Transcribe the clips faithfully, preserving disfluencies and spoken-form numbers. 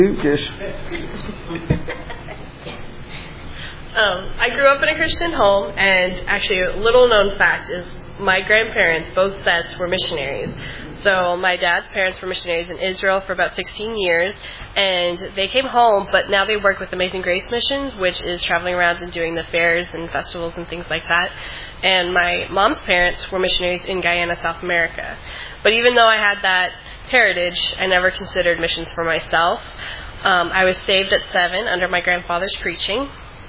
Just Um, I grew up in a Christian home, and actually a little known fact is my grandparents, both sets, were missionaries. So my dad's parents were missionaries in Israel for about sixteen years, and they came home, but now they work with Amazing Grace Missions, which is traveling around and doing the fairs and festivals and things like that. And my mom's parents were missionaries in Guyana, South America. But even though I had that heritage, I never considered missions for myself. Um, I was saved at seven under my grandfather's preaching.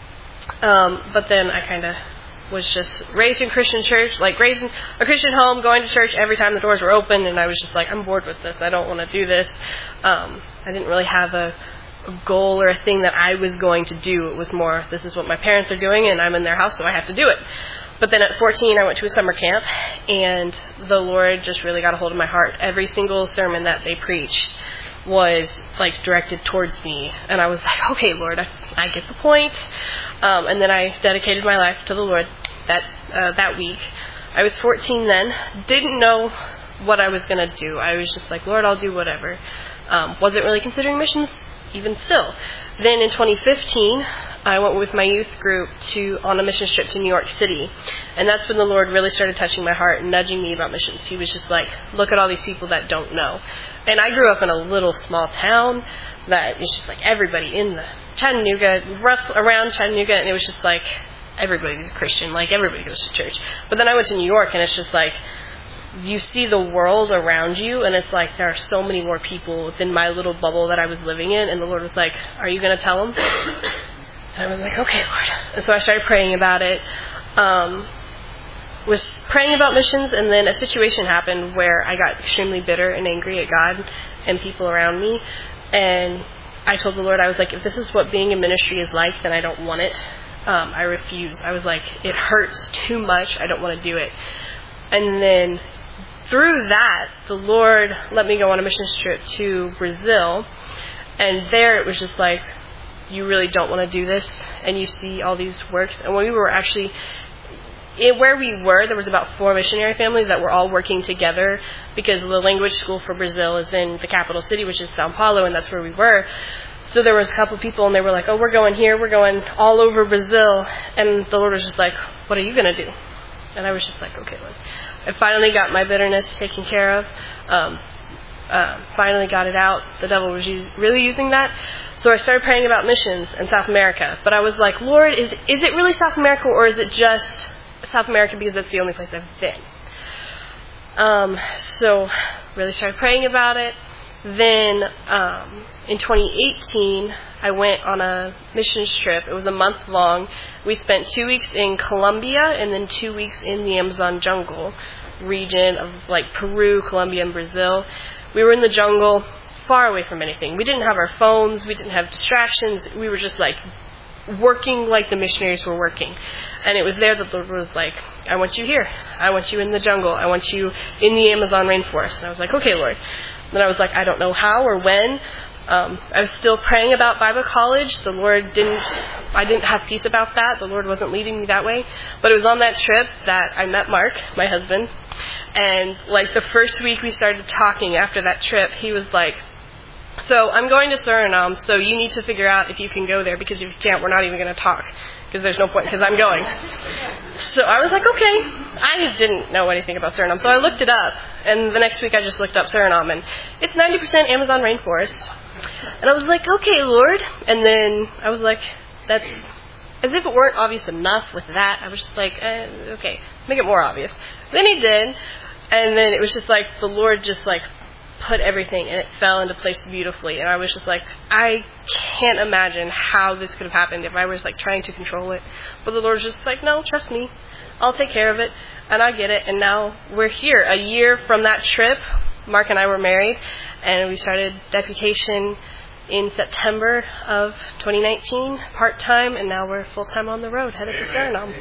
Um, but then I kind of was just raised in Christian church, like raised in a Christian home, going to church every time the doors were open, and I was just like, I'm bored with this. I don't want to do this. Um, I didn't really have a, a goal or a thing that I was going to do. It was more, this is what my parents are doing, and I'm in their house, so I have to do it. But then at fourteen, I went to a summer camp, and the Lord just really got a hold of my heart. Every single sermon that they preached was like directed towards me, and I was like, okay, Lord, I, I get the point. Um, and then I dedicated my life to the Lord that uh, that week. I was fourteen then, didn't know what I was going to do. I was just like, Lord, I'll do whatever. Um, wasn't really considering missions, even still. Then in twenty fifteen, I went with my youth group to on a mission trip to New York City. And that's when the Lord really started touching my heart and nudging me about missions. He was just like, look at all these people that don't know. And I grew up in a little small town that is just like everybody in the Chattanooga, rough around Chattanooga, and it was just like everybody's Christian, like everybody goes to church. But then I went to New York, and it's just like you see the world around you, and it's like there are so many more people within my little bubble that I was living in, and the Lord was like, are you going to tell them? And I was like, okay, Lord. And so I started praying about it. Um, was praying about missions, and then a situation happened where I got extremely bitter and angry at God and people around me. And I told the Lord, I was like, if this is what being in ministry is like, then I don't want it. Um, I refuse. I was like, it hurts too much. I don't want to do it. And then through that, the Lord let me go on a missions trip to Brazil. And there it was just like, you really don't want to do this. And you see all these works. And when we were actually... It, where we were, there was about four missionary families that were all working together because the language school for Brazil is in the capital city, which is Sao Paulo, and that's where we were. So there was a couple people, and they were like, oh, we're going here, we're going all over Brazil. And the Lord was just like, what are you going to do? And I was just like, okay, Lord. I finally got my bitterness taken care of. Um, uh, finally got it out. The devil was use, really using that. So I started praying about missions in South America. But I was like, Lord, is is it really South America, or is it just South America because that's the only place I've been? Um, so really started praying about it. Then um, in twenty eighteen, I went on a missions trip. It was a month long. We spent two weeks in Colombia and then two weeks in the Amazon jungle region of like Peru, Colombia, and Brazil. We were in the jungle, far away from anything. We didn't have our phones. We didn't have distractions. We were just like working like the missionaries were working. And it was there that the Lord was like, I want you here. I want you in the jungle. I want you in the Amazon rainforest. And I was like, okay, Lord. Then I was like, I don't know how or when. Um, I was still praying about Bible college. The Lord didn't, I didn't have peace about that. The Lord wasn't leading me that way. But it was on that trip that I met Mark, my husband. And like the first week we started talking after that trip, he was like, so I'm going to Suriname, so you need to figure out if you can go there, because if you can't, we're not even going to talk. Because there's no point, because I'm going. So I was like, okay. I didn't know anything about Suriname, so I looked it up. And the next week I just looked up Suriname, and it's ninety percent Amazon rainforest. And I was like, okay, Lord. And then I was like, that's, as if it weren't obvious enough with that. I was just like, eh, okay, make it more obvious. Then he did. And then it was just like, the Lord just like put everything, and it fell into place beautifully. And I was just like, I can't imagine how this could have happened if I was like trying to control it. But the Lord was just like, no, trust me, I'll take care of it, and I get it. And now we're here. A year from that trip, Mark and I were married, and we started deputation in September of twenty nineteen, part-time, and now we're full-time on the road, headed to Suriname.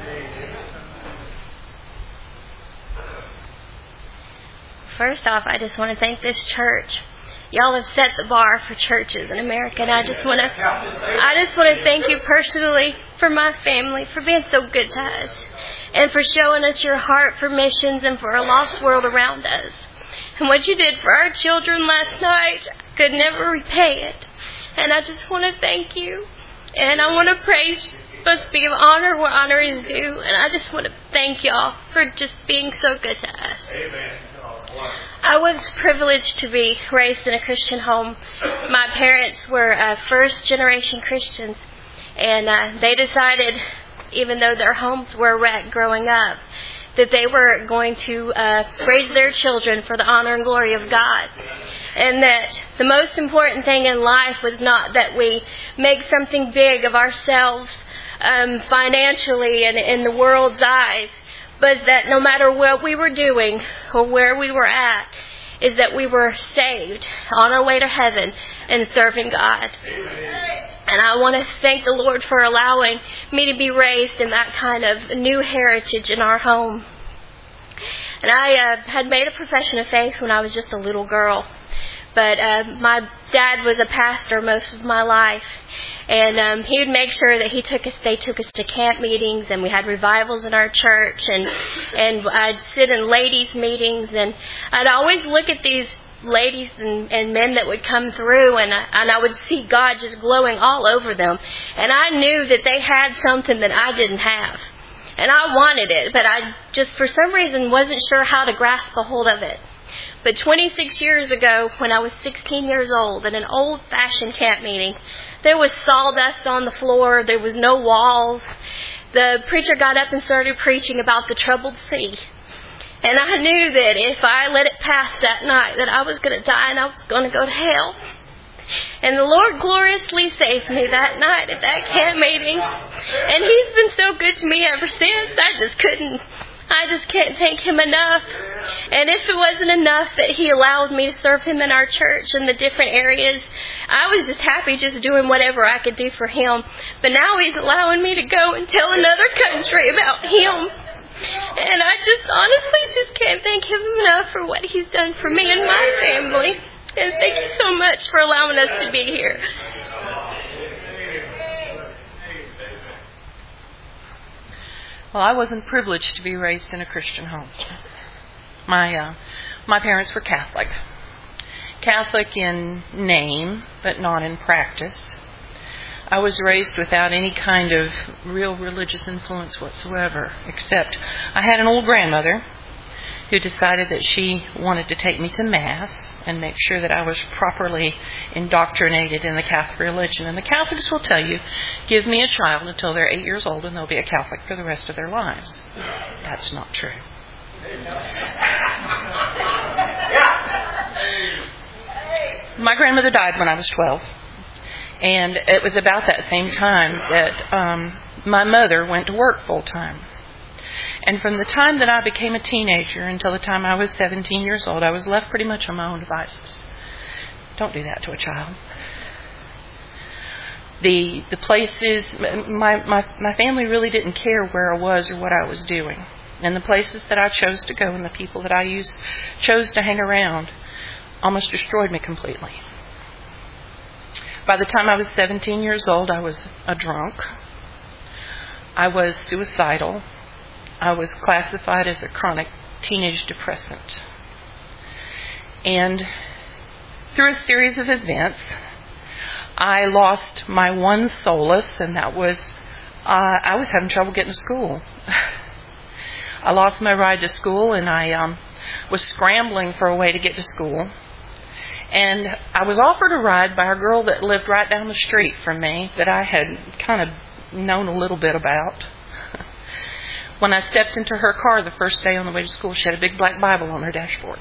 First off, I just want to thank this church. Y'all have set the bar for churches in America, and I just want to, I just want to thank you personally for my family, for being so good to us, and for showing us your heart for missions and for a lost world around us. And what you did for our children last night, I could never repay it. And I just want to thank you. And I want to praise, supposed to give honor where honor is due. And I just want to thank y'all for just being so good to us. Amen. I was privileged to be raised in a Christian home. My parents were uh, first-generation Christians. And uh, they decided, even though their homes were wrecked growing up, that they were going to uh, raise their children for the honor and glory of God. And that the most important thing in life was not that we make something big of ourselves um, financially and in the world's eyes, but that no matter what we were doing or where we were at, is that we were saved on our way to heaven and serving God. Amen. And I want to thank the Lord for allowing me to be raised in that kind of new heritage in our home. And I uh, had made a profession of faith when I was just a little girl. But uh, my dad was a pastor most of my life. And um, he would make sure that he took us, they took us to camp meetings, and we had revivals in our church. And, and I'd sit in ladies' meetings, and I'd always look at these ladies and, and men that would come through, and I, and I would see God just glowing all over them. And I knew that they had something that I didn't have. And I wanted it, but I just for some reason wasn't sure how to grasp a hold of it. But twenty-six years ago, when I was sixteen years old, at an old-fashioned camp meeting, there was sawdust on the floor. There was no walls. The preacher got up and started preaching about the troubled sea. And I knew that if I let it pass that night, that I was going to die and I was going to go to hell. And the Lord gloriously saved me that night at that camp meeting. And He's been so good to me ever since. I just couldn't, I just can't thank Him enough. And if it wasn't enough that He allowed me to serve Him in our church in the different areas, I was just happy just doing whatever I could do for Him. But now He's allowing me to go and tell another country about Him. And I just honestly just can't thank Him enough for what He's done for me and my family. And thank you so much for allowing us to be here. Well, I wasn't privileged to be raised in a Christian home. My uh, my parents were Catholic. Catholic in name, but not in practice. I was raised without any kind of real religious influence whatsoever, except I had an old grandmother who decided that she wanted to take me to Mass and make sure that I was properly indoctrinated in the Catholic religion. And the Catholics will tell you, give me a child until they're eight years old and they'll be a Catholic for the rest of their lives. That's not true. My grandmother died when I was twelve. And it was about that same time that um, my mother went to work full time. And from the time that I became a teenager until the time I was seventeen years old, I was left pretty much on my own devices. Don't do that to a child. The the places, my, my, my family really didn't care where I was or what I was doing. And the places that I chose to go and the people that I used, chose to hang around almost destroyed me completely. By the time I was seventeen years old, I was a drunk. I was suicidal. I was classified as a chronic teenage depressant. And through a series of events, I lost my one solace, and that was uh, I was having trouble getting to school. I lost my ride to school, and I um, was scrambling for a way to get to school. And I was offered a ride by a girl that lived right down the street from me that I had kind of known a little bit about. When I stepped into her car the first day on the way to school, she had a big black Bible on her dashboard.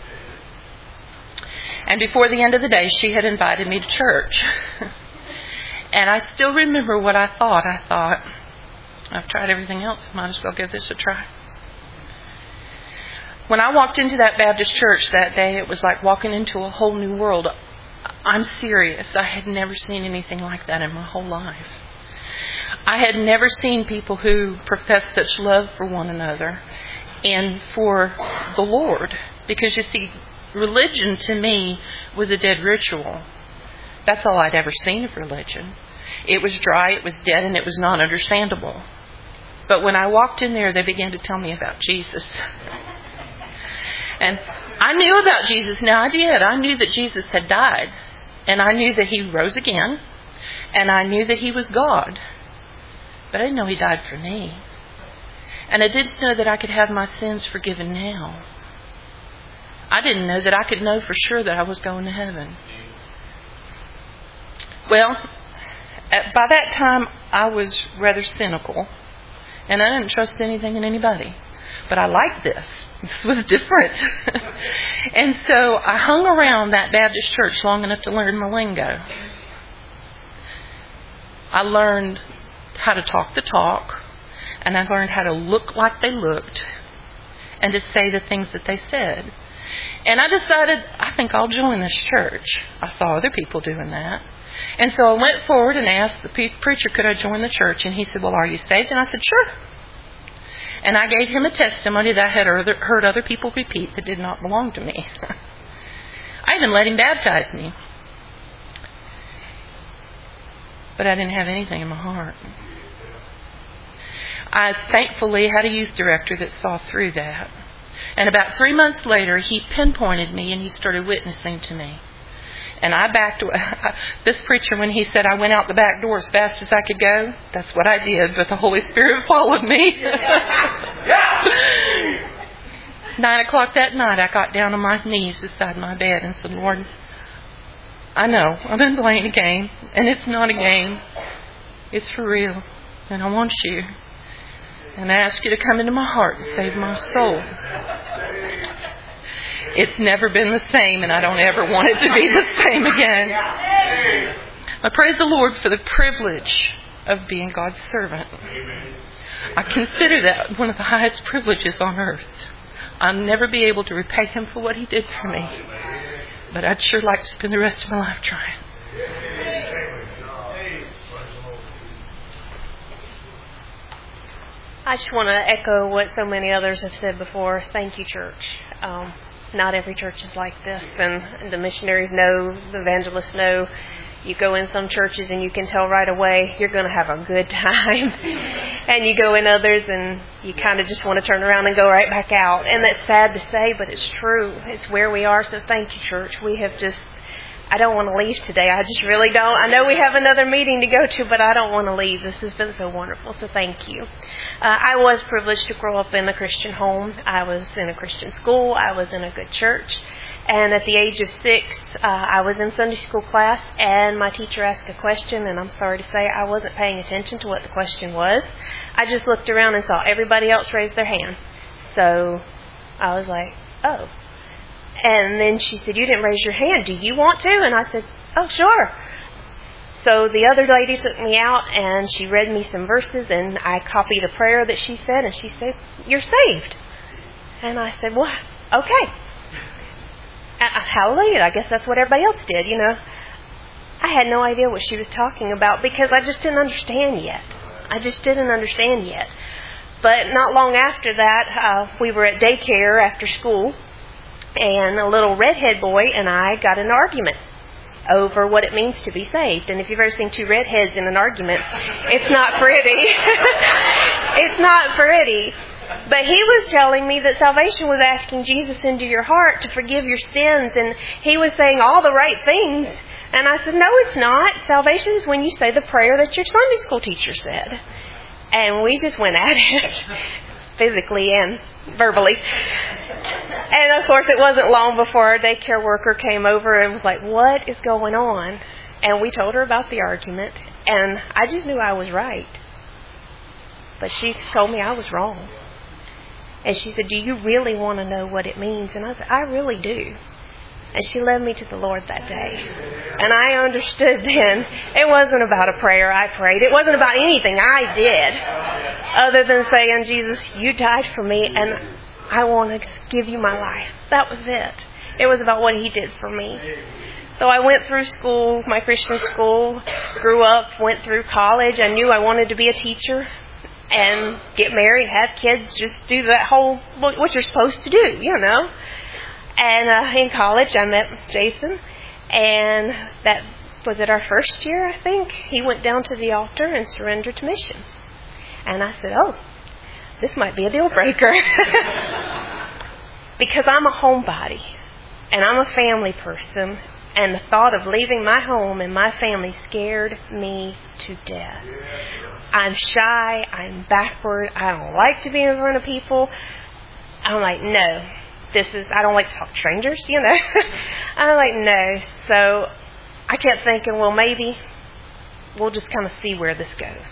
And before the end of the day, she had invited me to church. And I still remember what I thought. I thought, I've tried everything else, might as well give this a try. When I walked into that Baptist church that day, it was like walking into a whole new world. I'm serious. I had never seen anything like that in my whole life. I had never seen people who professed such love for one another and for the Lord. Because you see, religion to me was a dead ritual. That's all I'd ever seen of religion. It was dry, it was dead, and it was not understandable. But when I walked in there, they began to tell me about Jesus. And I knew about Jesus. Now I did. I knew that Jesus had died. And I knew that He rose again. And I knew that He was God. But I didn't know He died for me. And I didn't know that I could have my sins forgiven now. I didn't know that I could know for sure that I was going to heaven. Well, at, by that time, I was rather cynical. And I didn't trust anything and anybody. But I liked this. This was different. And so I hung around that Baptist church long enough to learn my lingo. I learned how to talk the talk. And I learned how to look like they looked. And to say the things that they said. And I decided, I think I'll join this church. I saw other people doing that. And so I went forward and asked the preacher, could I join the church? And he said, well, are you saved? And I said, sure. And I gave him a testimony that I had heard other people repeat that did not belong to me. I even let him baptize me. But I didn't have anything in my heart. I thankfully had a youth director that saw through that. And about three months later, he pinpointed me and he started witnessing to me. And I backed away. This preacher, when he said I went out the back door as fast as I could go, that's what I did, but the Holy Spirit followed me. Nine o'clock that night, I got down on my knees beside my bed and said, Lord, I know I've been playing a game, and it's not a game. It's for real, and I want you. And I ask you to come into my heart and save my soul. It's never been the same, and I don't ever want it to be the same again. I praise the Lord for the privilege of being God's servant. I consider that one of the highest privileges on earth. I'll never be able to repay Him for what He did for me. But I'd sure like to spend the rest of my life trying. I just want to echo what so many others have said before. Thank you, church. Um, not every church is like this, and the missionaries know, the evangelists know. You go in some churches and you can tell right away you're going to have a good time. And you go in others and you kind of just want to turn around and go right back out. And that's sad to say, but it's true. It's where we are, so thank you, church. We have just... I don't want to leave today. I just really don't. I know we have another meeting to go to, but I don't want to leave. This has been so wonderful, so thank you. Uh, I was privileged to grow up in a Christian home. I was in a Christian school. I was in a good church. And at the age of six, uh, I was in Sunday school class, and my teacher asked a question, and I'm sorry to say I wasn't paying attention to what the question was. I just looked around and saw everybody else raise their hand. So I was like, oh. And then she said, you didn't raise your hand. Do you want to? And I said, oh, sure. So the other lady took me out and she read me some verses, and I copied a prayer that she said, and she said, you're saved. And I said, well, okay. Uh, hallelujah. I guess that's what everybody else did, you know. I had no idea what she was talking about because I just didn't understand yet. I just didn't understand yet. But not long after that, uh, we were at daycare after school. And a little redhead boy and I got in an argument over what it means to be saved. And if you've ever seen two redheads in an argument, it's not pretty. It's not pretty. But he was telling me that salvation was asking Jesus into your heart to forgive your sins. And he was saying all the right things. And I said, no, it's not. Salvation is when you say the prayer that your Sunday school teacher said. And we just went at it, physically and verbally. And of course, it wasn't long before our daycare worker came over and was like, what is going on? And we told her about the argument, and I just knew I was right. But she told me I was wrong. And she said, do you really want to know what it means? And I said, I really do. And she led me to the Lord that day. And I understood then it wasn't about a prayer I prayed. It wasn't about anything I did other than saying, Jesus, you died for me and I want to give you my life. That was it. It was about what He did for me. So I went through school, my Christian school, grew up, went through college. I knew I wanted to be a teacher and get married, have kids, just do that whole, what you're supposed to do, you know. And uh, in college, I met Jason, and that was it our first year, I think. He went down to the altar and surrendered to missions. And I said, oh, this might be a deal breaker. Because I'm a homebody, and I'm a family person, And the thought of leaving my home and my family scared me to death. I'm shy. I'm backward. I don't like to be in front of people. I'm like, no. This is, I don't like to talk to strangers, you know. I'm like, no. So I kept thinking, well, maybe we'll just kind of see where this goes.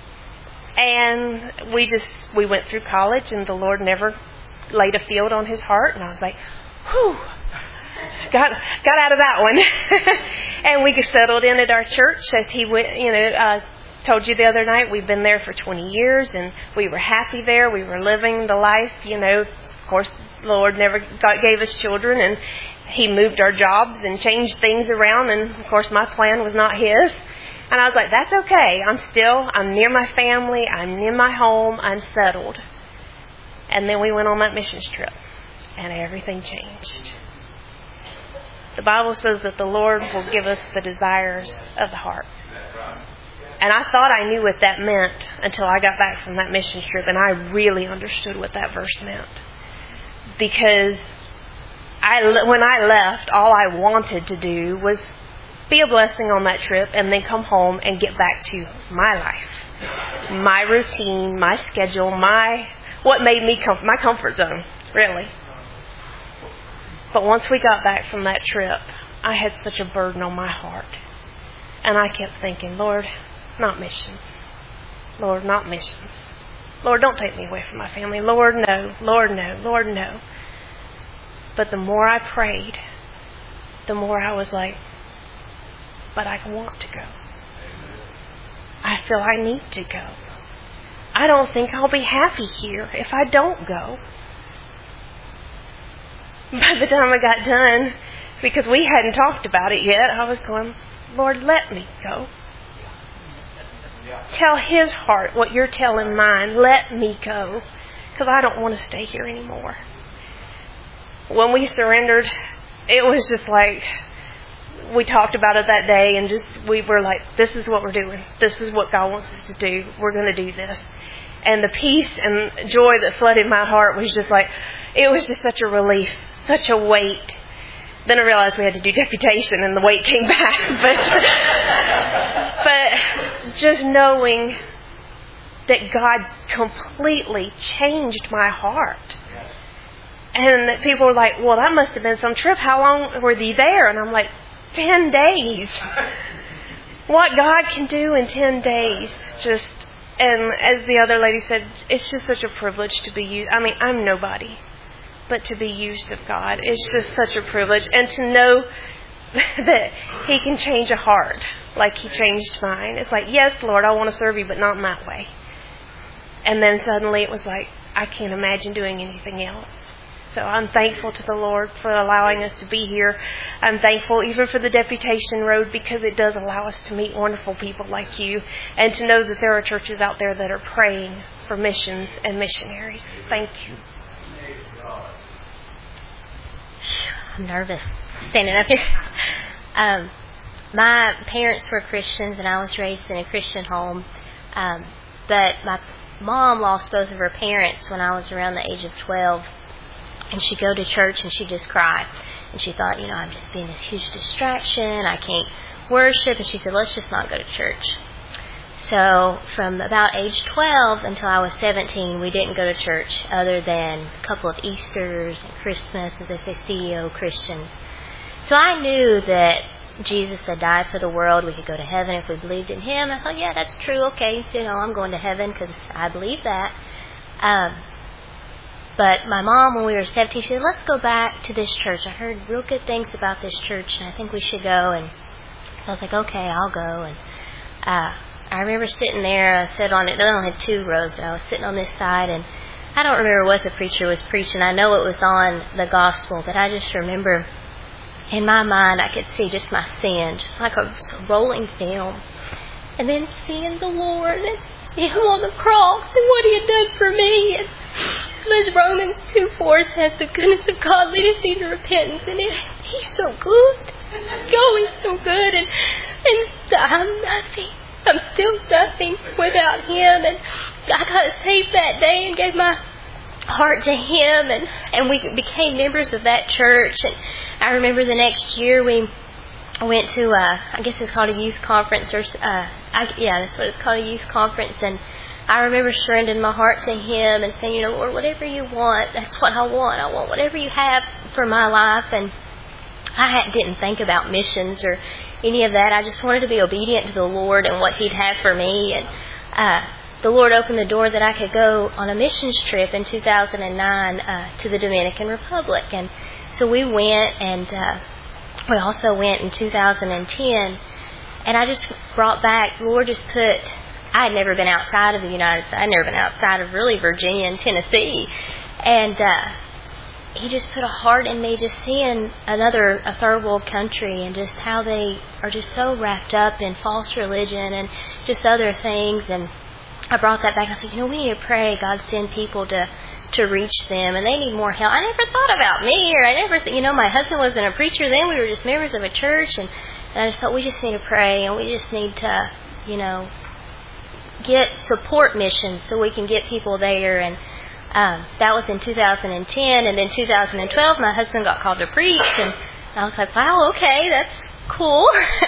And we just, we went through college, and the Lord never laid a field on His heart. And I was like, whew. Got got out of that one. And we settled in at our church as he went, you know, uh, told you the other night, we've been there for twenty years, and we were happy there. We were living the life, you know. Of course, the Lord never got, gave us children, and He moved our jobs and changed things around. And, of course, my plan was not His. And I was like, that's okay. I'm still, I'm near my family. I'm near my home. I'm settled. And then we went on that missions trip, and everything changed. The Bible says that the Lord will give us the desires of the heart. And I thought I knew what that meant until I got back from that mission trip, and I really understood what that verse meant. Because I, when I left, all I wanted to do was be a blessing on that trip and then come home and get back to my life, my routine, my schedule, my what made me com- my comfort zone, really. But once we got back from that trip, I had such a burden on my heart. And I kept thinking, Lord, not missions. Lord, not missions. Lord, don't take me away from my family. Lord, no. Lord, no. Lord, no. But the more I prayed, the more I was like, but I want to go. I feel I need to go. I don't think I'll be happy here if I don't go. By the time I got done, because we hadn't talked about it yet, I was going, Lord, let me go. Tell His heart what you're telling mine. Let me go, because I don't want to stay here anymore. When we surrendered, it was just like, we talked about it that day, and just we were like, this is what we're doing. This is what God wants us to do. We're going to do this. And the peace and joy that flooded my heart was just like, it was just such a relief. Such a weight. Then I realized we had to do deputation, and the weight came back. But, but just knowing that God completely changed my heart. And that people were like, well, that must have been some trip. How long were you there? And I'm like, ten days. What God can do in ten days. Just, and as the other lady said, it's just such a privilege to be used. I mean, I'm nobody. But to be used of God, it's just such a privilege. And to know that He can change a heart like He changed mine. It's like, yes, Lord, I want to serve You, but not in that way. And then suddenly it was like, I can't imagine doing anything else. So I'm thankful to the Lord for allowing us to be here. I'm thankful even for the Deputation Road, because it does allow us to meet wonderful people like you, and to know that there are churches out there that are praying for missions and missionaries. Thank you. I'm nervous standing up here. Um, my parents were Christians, and I was raised in a Christian home. Um, but my mom lost both of her parents when I was around the age of twelve. And she'd go to church and she'd just cry. And she thought, you know, I'm just being this huge distraction. I can't worship. And she said, let's just not go to church. So from about age twelve until I was seventeen, we didn't go to church other than a couple of Easters and Christmas, as they say, C E O Christians. So I knew that Jesus had died for the world. We could go to heaven if we believed in Him. I thought, yeah, that's true. Okay, so, you know, I'm going to heaven because I believe that. Um, but my mom, when we were seventeen, she said, let's go back to this church. I heard real good things about this church, and I think we should go. And so I was like, okay, I'll go. And uh, I remember sitting there. I sat on it. They only had two rows, but I was sitting on this side, and I don't remember what the preacher was preaching. I know it was on the gospel, but I just remember in my mind I could see just my sin, just like a rolling film. And then seeing the Lord and Him on the cross and what He had done for me. And as Romans two four says, the goodness of God leadeth thee to repentance. And it, He's so good. Oh, He's so good. And, and I'm nothing. I'm still nothing without Him. And I got saved that day and gave my heart to Him. And, and we became members of that church. And I remember the next year we I went to, uh, I guess it's called a youth conference, or uh, I, yeah, that's what it's called, a youth conference, and I remember surrendering my heart to Him and saying, you know, Lord, whatever you want, that's what I want. I want whatever you have for my life. And I had, didn't think about missions or any of that. I just wanted to be obedient to the Lord and what He'd have for me. And uh, the Lord opened the door that I could go on a missions trip in two thousand nine uh, to the Dominican Republic. And so we went, and uh, we also went in two thousand ten. And I just brought back, the Lord just put, I had never been outside of the United States. I had never been outside of really Virginia and Tennessee. And uh, He just put a heart in me just seeing another, a third world country, and just how they are just so wrapped up in false religion and just other things. And I brought that back. I said, you know, we need to pray God send people to to reach them, and they need more help. I never thought about me, or I never, th- you know, my husband wasn't a preacher then. We were just members of a church, and, and I just thought we just need to pray, and we just need to, you know, get support missions so we can get people there. And um, that was in two thousand ten, and then two thousand twelve my husband got called to preach, and I was like, wow, okay, that's cool.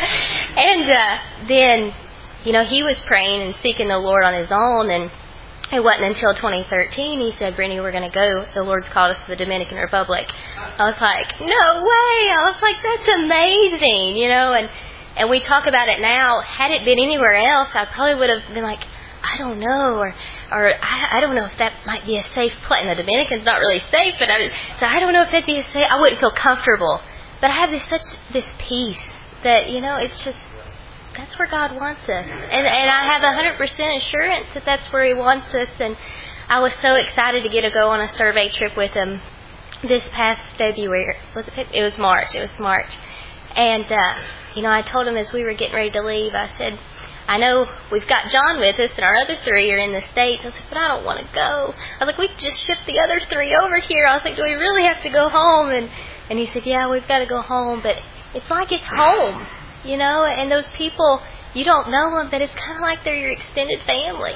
and uh, then, you know, he was praying and seeking the Lord on his own, and it wasn't until twenty thirteen he said, Brittany, we're going to go. The Lord's called us to the Dominican Republic. I was like, no way. I was like, that's amazing, you know, and And we talk about it now. Had it been anywhere else, I probably would have been like, I don't know, or or I, I don't know if that might be a safe place. And the Dominican's not really safe, but I, so I don't know if that'd be a safe. I wouldn't feel comfortable. But I have this such this peace that, you know, it's just, that's where God wants us, and and I have a hundred percent assurance that that's where He wants us. And I was so excited to get to go on a survey trip with Him this past February. Was it? It was March. It was March, and. uh You know, I told him as we were getting ready to leave, I said, I know we've got John with us and our other three are in the States. I said, but I don't want to go. I was like, we could just ship the other three over here. I was like, do we really have to go home? And and he said, yeah, we've got to go home. But it's like it's home, you know, and those people, you don't know them, but it's kind of like they're your extended family.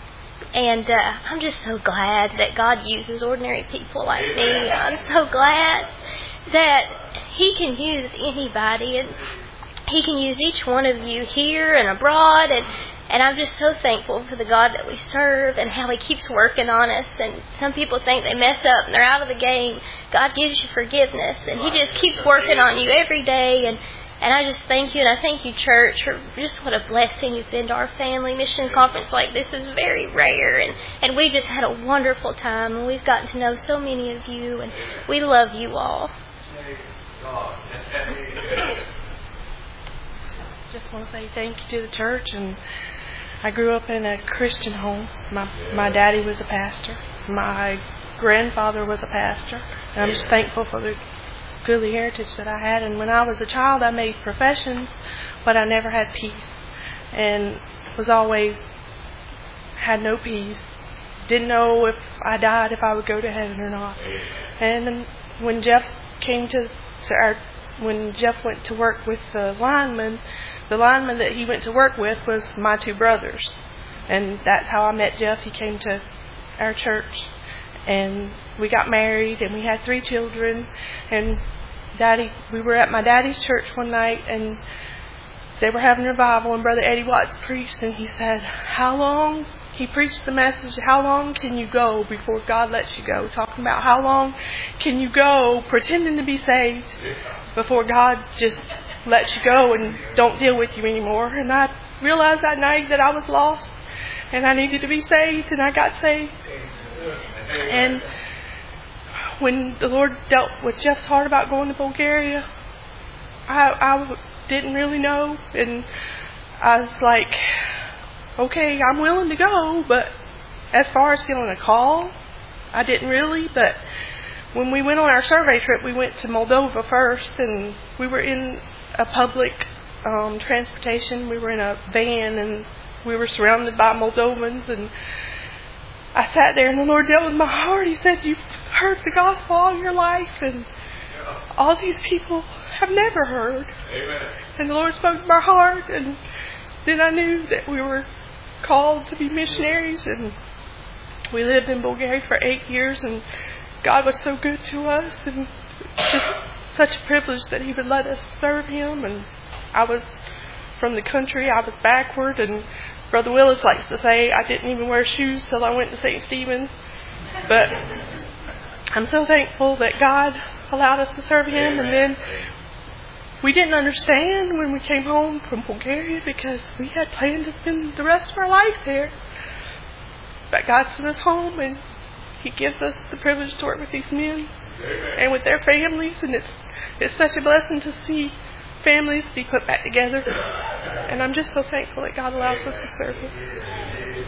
And uh, I'm just so glad that God uses ordinary people like me. I'm so glad that He can use anybody, and He can use each one of you here and abroad, and, and I'm just so thankful for the God that we serve and how He keeps working on us. And some people think they mess up and they're out of the game. God gives you forgiveness, and He just keeps working on you every day. And, and I just thank you, and I thank you, church, for just what a blessing you've been to our family. Mission conference like this is very rare, and, and we just had a wonderful time, and we've gotten to know so many of you, and we love you all. Just want to say thank you to the church. And I grew up in a Christian home. My my daddy was a pastor. My grandfather was a pastor. And I'm just thankful for the goodly heritage that I had. And when I was a child, I made professions, but I never had peace, and was always had no peace. Didn't know if I died, if I would go to heaven or not. And then when Jeff came to, to our, when Jeff went to work with the lineman, the lineman that he went to work with was my two brothers. And that's how I met Jeff. He came to our church, and we got married, and we had three children. And Daddy, we were at my daddy's church one night, and they were having revival, and Brother Eddie Watts preached, and he said, how long, he preached the message, how long can you go before God lets you go? Talking about how long can you go pretending to be saved before God just lets you go and don't deal with you anymore. And I realized that night that I was lost, and I needed to be saved, and I got saved. And when the Lord dealt with Jeff's heart about going to Bulgaria, I, I didn't really know, and I was like, okay, I'm willing to go, but as far as feeling a call, I didn't really. But when we went on our survey trip, we went to Moldova first, and we were in a public um, transportation. We were in a van, and we were surrounded by Moldovans, and I sat there, and the Lord dealt with my heart. He said, you've heard the gospel all your life, and all these people have never heard. Amen. And the Lord spoke to my heart, and then I knew that we were called to be missionaries, and we lived in Bulgaria for eight years, and God was so good to us, and just such a privilege that He would let us serve Him. And I was from the country. I was backward, and Brother Willis likes to say I didn't even wear shoes till I went to Saint Stephen's. But I'm so thankful that God allowed us to serve Him. And then we didn't understand when we came home from Bulgaria because we had planned to spend the rest of our lives there. But God sent us home, and He gives us the privilege to work with these men and with their families. And it's it's such a blessing to see families be put back together. And I'm just so thankful that God allows us to serve Him.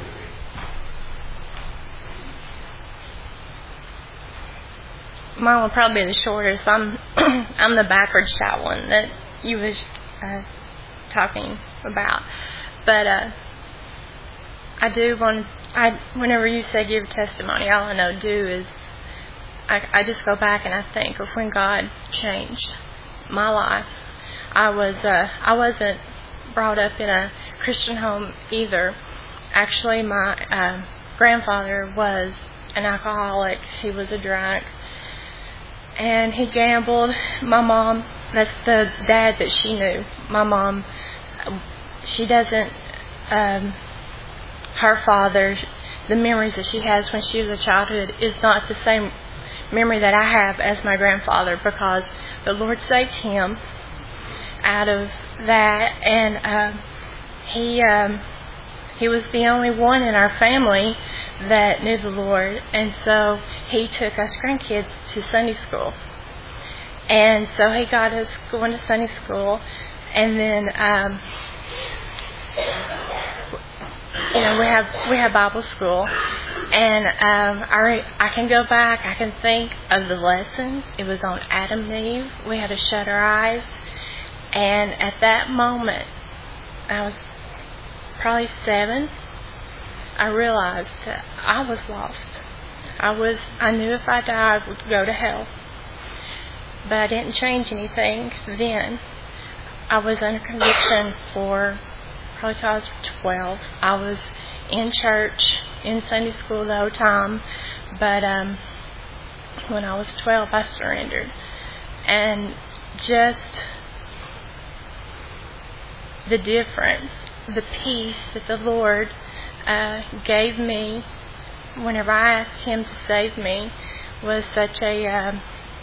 Mine will probably be the shortest. I'm I'm the backwards shot one that you was uh, talking about. But uh, I do want. I whenever you say give testimony, all I know do is I, I just go back and I think of when God changed my life. I was uh, I wasn't brought up in a Christian home either. Actually, my uh, grandfather was an alcoholic. He was a drunk. And he gambled. My mom, that's the dad that she knew. My mom, she doesn't, um, her father, the memories that she has when she was a childhood is not the same memory that I have as my grandfather, because the Lord saved him out of that. And uh, he, um, he was the only one in our family that knew the Lord, and so he took us grandkids to Sunday school, and so he got us going to Sunday school, and then um, you know we have we have Bible school, and um, I I can go back, I can think of the lesson. It was on Adam and Eve. We had to shut our eyes, and at that moment, I was probably seven. I realized that I was lost. I was. I knew if I died, I would go to hell. But I didn't change anything then. I was under conviction for probably till I was twelve. I was in church, in Sunday school the whole time. But um, when I was twelve, I surrendered. And just the difference, the peace that the Lord Uh, gave me whenever I asked Him to save me was such a um,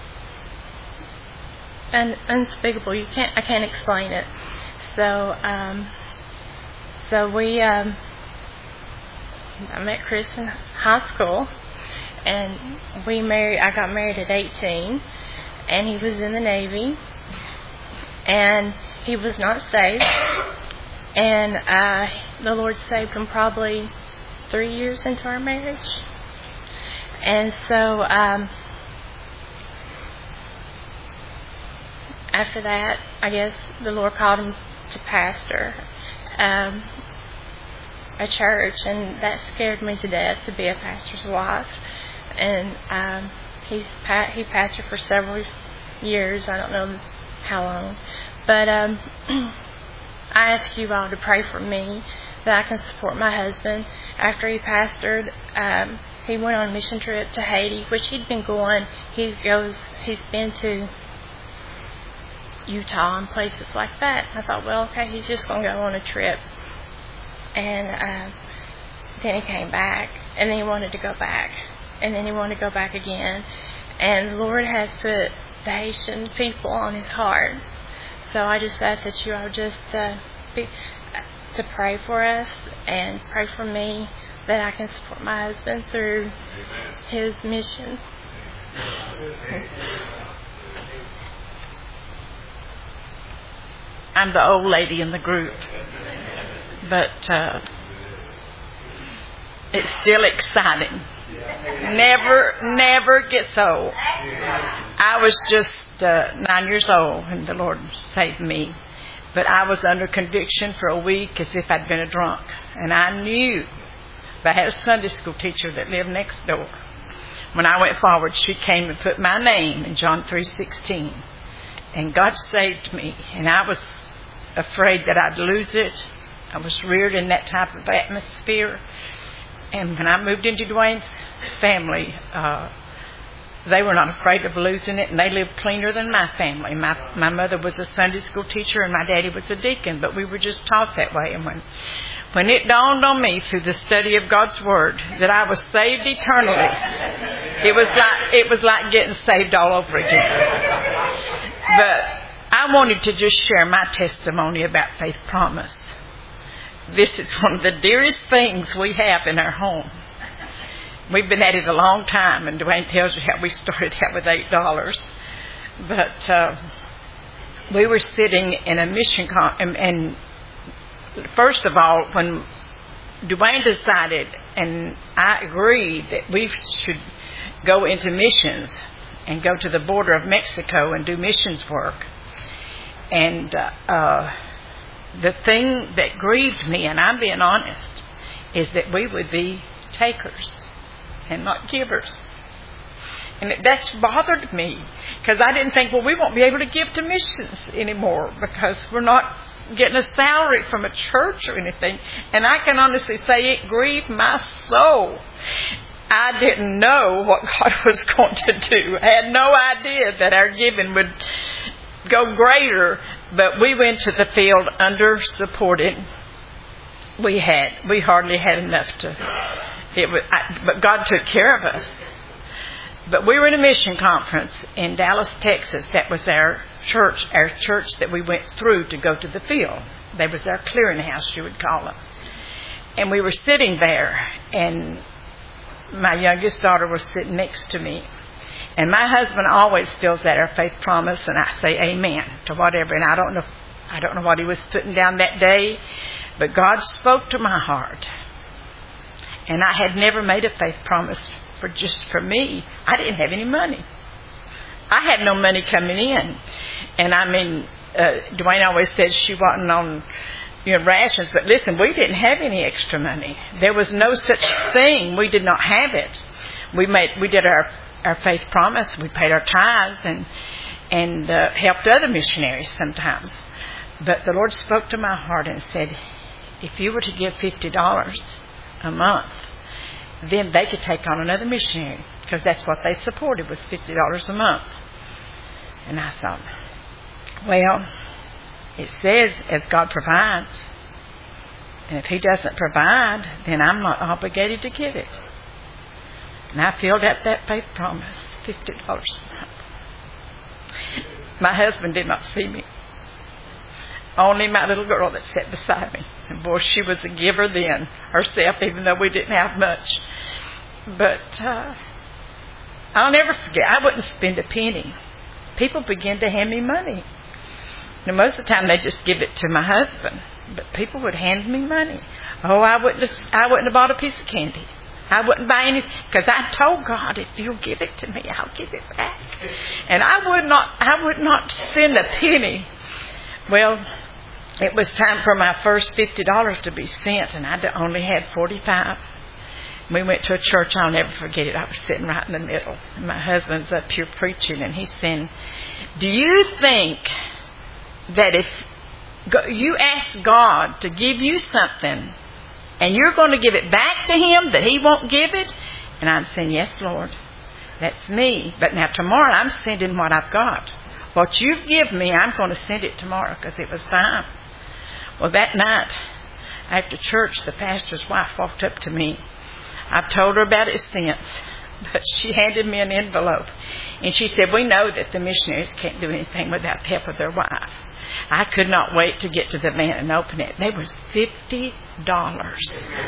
un- unspeakable. You can't. I can't explain it. So, um, so we. Um, I met Chris in high school, and we married. I got married at eighteen, and he was in the Navy, and he was not saved. And uh, the Lord saved him probably three years into our marriage. And so um, after that, I guess the Lord called him to pastor um, a church, and that scared me to death to be a pastor's wife. And um, he's pa- he pastored for several years. I don't know how long, but. Um, I ask you all to pray for me that I can support my husband. After he pastored, um, he went on a mission trip to Haiti, which he'd been going. He goes, he's been to Utah and places like that. I thought, well, okay, he's just going to go on a trip. And uh, then he came back, and then he wanted to go back, and then he wanted to go back again. And the Lord has put the Haitian people on His heart. So I just ask that you all just uh, be, uh, to pray for us and pray for me that I can support my husband through his mission. I'm the old lady in the group, but uh, it's still exciting. Never, never gets old. I was just Uh, nine years old and the Lord saved me, but I was under conviction for a week as if I'd been a drunk, and I knew. But I had a Sunday school teacher that lived next door. When I went forward, she came and put my name in John three sixteen, and God saved me, and I was afraid that I'd lose it. I was reared in that type of atmosphere, and when I moved into Dwayne's family, uh they were not afraid of losing it, and they lived cleaner than my family. My my mother was a Sunday school teacher, and my daddy was a deacon, but we were just taught that way. And when when it dawned on me through the study of God's Word that I was saved eternally, it was like it was like getting saved all over again. But I wanted to just share my testimony about Faith Promise. This is one of the dearest things we have in our home. We've been at it a long time, and Dwayne tells you how we started out with eight dollars. But uh, we were sitting in a mission con- and, and first of all, when Dwayne decided, and I agreed that we should go into missions and go to the border of Mexico and do missions work. And uh, uh, the thing that grieved me, and I'm being honest, is that we would be takers and not givers. And that's bothered me, because I didn't think, well, we won't be able to give to missions anymore because we're not getting a salary from a church or anything. And I can honestly say it grieved my soul. I didn't know what God was going to do. I had no idea that our giving would go greater, but we went to the field under supported. We had, we hardly had enough to, it was, I, but God took care of us. But we were in a mission conference in Dallas, Texas. That was our church, our church that we went through to go to the field. That was our clearinghouse, you would call it. And we were sitting there, and my youngest daughter was sitting next to me. And my husband always fills out our faith promise, and I say amen to whatever. And I don't know, I don't know what he was putting down that day, but God spoke to my heart. And I had never made a faith promise for just for me. I didn't have any money. I had no money coming in. And I mean, uh, Dwayne always says she wasn't on, you know, rations. But listen, we didn't have any extra money. There was no such thing. We did not have it. We made, we did our, our faith promise. We paid our tithes and, and uh, helped other missionaries sometimes. But the Lord spoke to my heart and said, if you were to give fifty dollars a month, then they could take on another missionary, because that's what they supported, was fifty dollars a month. And I thought, well, it says as God provides, and if He doesn't provide, then I'm not obligated to give it. And I filled out that faith promise, fifty dollars a month. My husband did not see me. Only my little girl that sat beside me. And boy, she was a giver then herself, even though we didn't have much. But uh, I'll never forget, I wouldn't spend a penny. People began to hand me money. Now, most of the time they just give it to my husband. But people would hand me money. Oh, I wouldn't have, I wouldn't have bought a piece of candy. I wouldn't buy anything, because I told God, if you'll give it to me, I'll give it back. And I would not, I would not spend a penny. Well, it was time for my first fifty dollars to be spent, and I only had forty-five. We went to a church, I'll never forget it. I was sitting right in the middle. And my husband's up here preaching, and he's saying, do you think that if you ask God to give you something, and you're going to give it back to Him, that He won't give it? And I'm saying, yes, Lord, that's me. But now tomorrow I'm sending what I've got. What you've given me, I'm going to send it tomorrow, because it was time. Well, that night, after church, the pastor's wife walked up to me. I've told her about it since, but she handed me an envelope. And she said, we know that the missionaries can't do anything without the help of their wife. I could not wait to get to the van and open it. There was fifty dollars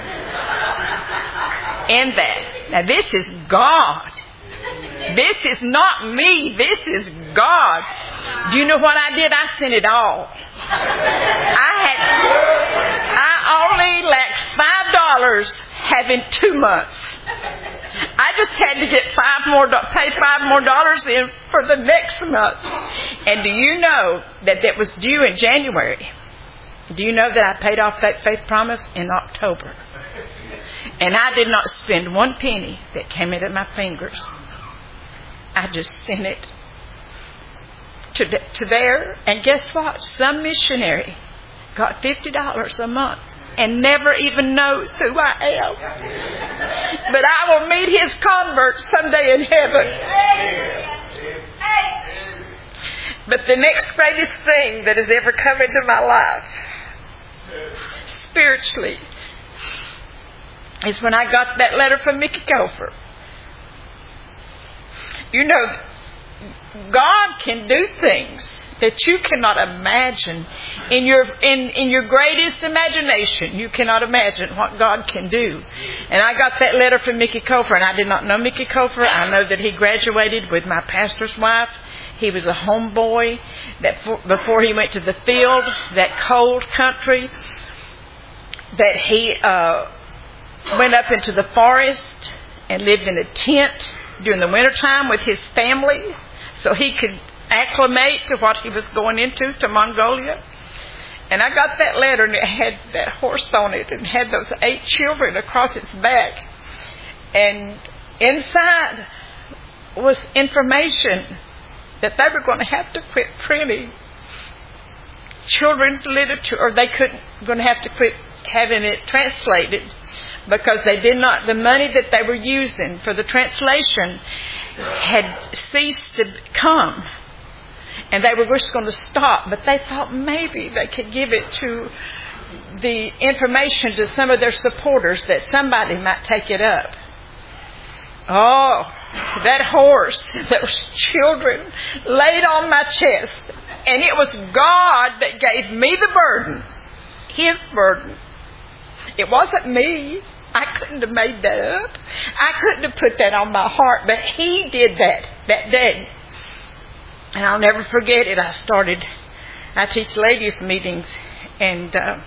in that. Now, this is God. This is not me. This is God. Do you know what I did? I sent it all. I had, I only lacked five dollars having two months. I just had to get five more, pay five more dollars in for the next month. And do you know that that was due in January? Do you know that I paid off that faith promise in October? And I did not spend one penny that came into my fingers. I just sent it to, the, to there. And guess what? Some missionary got fifty dollars a month and never even knows who I am. But I will meet his convert someday in heaven. But the next greatest thing that has ever come into my life, spiritually, is when I got that letter from Mickey Cofer. You know, God can do things that you cannot imagine. In your in, in your greatest imagination, you cannot imagine what God can do. And I got that letter from Mickey Cofer, and I did not know Mickey Cofer. I know that he graduated with my pastor's wife. He was a homeboy that for, before he went to the field, that cold country, that he uh, went up into the forest and lived in a tent during the wintertime with his family so he could acclimate to what he was going into, to Mongolia. And I got that letter, and it had that horse on it and had those eight children across its back. And inside was information that they were going to have to quit printing children's literature, or they couldn't going to have to quit having it translated, because they did not, the money that they were using for the translation had ceased to come. And they were just going to stop, but they thought maybe they could give it to the information to some of their supporters, that somebody might take it up. Oh, that horse, those children laid on my chest. And it was God that gave me the burden, His burden. It wasn't me. I couldn't have made that up. I couldn't have put that on my heart, but He did that that day. And I'll never forget it. I started, I teach ladies meetings, and uh,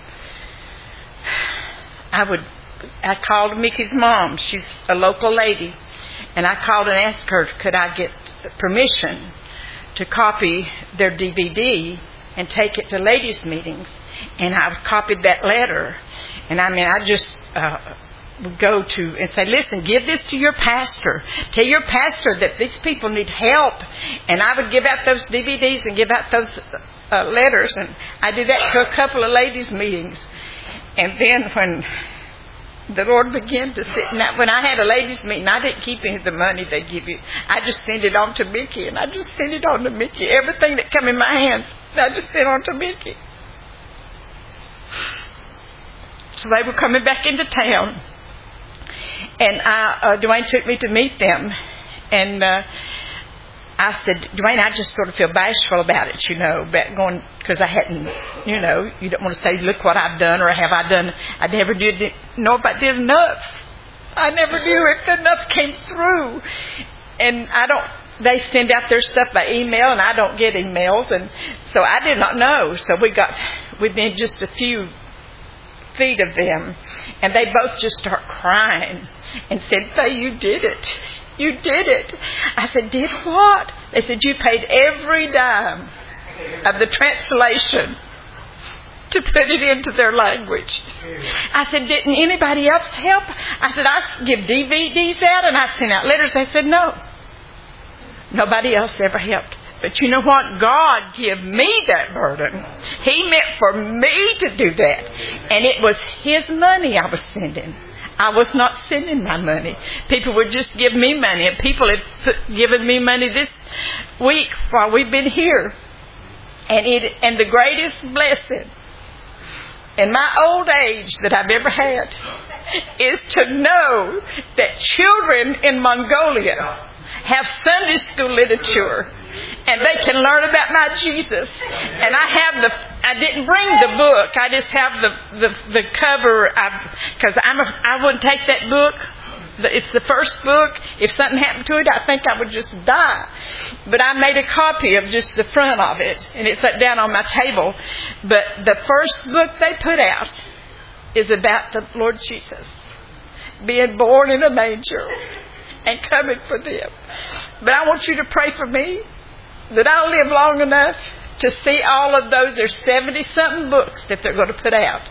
I would, I called Mickey's mom. She's a local lady. And I called and asked her, could I get permission to copy their D V D and take it to ladies' meetings. And I copied that letter. And I mean, I just uh, would go to and say, listen, give this to your pastor. Tell your pastor that these people need help. And I would give out those D V Ds and give out those uh, letters. And I did that to a couple of ladies' meetings. And then when the Lord began to sit. Now, when I had a ladies' meeting, I didn't keep any of the money they give you. I just sent it on to Mickey, and I just sent it on to Mickey. Everything that come in my hands, I just sent on to Mickey. So they were coming back into town, and I, uh, Dwayne took me to meet them, and uh, I said, Dwayne, I just sort of feel bashful about it, you know, about going, because I hadn't, you know, you don't want to say, look what I've done, or have I done, I never did know if I did enough. I never knew if enough came through. And I don't, they send out their stuff by email, and I don't get emails, and so I did not know. So we got, within just a few feet of them, and they both just start crying and said, Faye, you did it. You did it. I said, did what? They said, you paid every dime of the translation to put it into their language. I said, didn't anybody else help? I said, I give D V Ds out and I sent out letters. They said, no. Nobody else ever helped. But you know what? God gave me that burden. He meant for me to do that. And it was His money I was sending. I was not sending my money. People would just give me money. And people have put, given me money this week while we've been here. And it and the greatest blessing in my old age that I've ever had is to know that children in Mongolia have Sunday school literature, and they can learn about my Jesus. And I have the, I didn't bring the book. I just have the the, the cover, because I'm a, I wouldn't take that book. It's the first book. If something happened to it, I think I would just die. But I made a copy of just the front of it, and it's set down on my table. But the first book they put out is about the Lord Jesus being born in a manger and coming for them. But I want you to pray for me that I'll live long enough to see all of those. There's seventy-something books that they're going to put out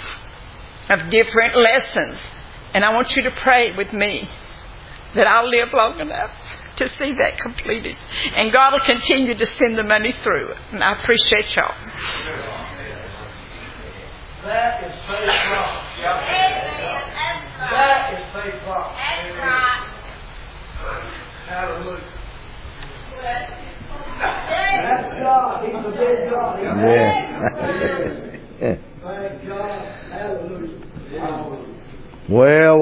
of different lessons. And I want you to pray with me that I'll live long enough to see that completed. And God will continue to send the money through it. And I appreciate y'all. That is faith rock. That is faith rock. Yeah. Well,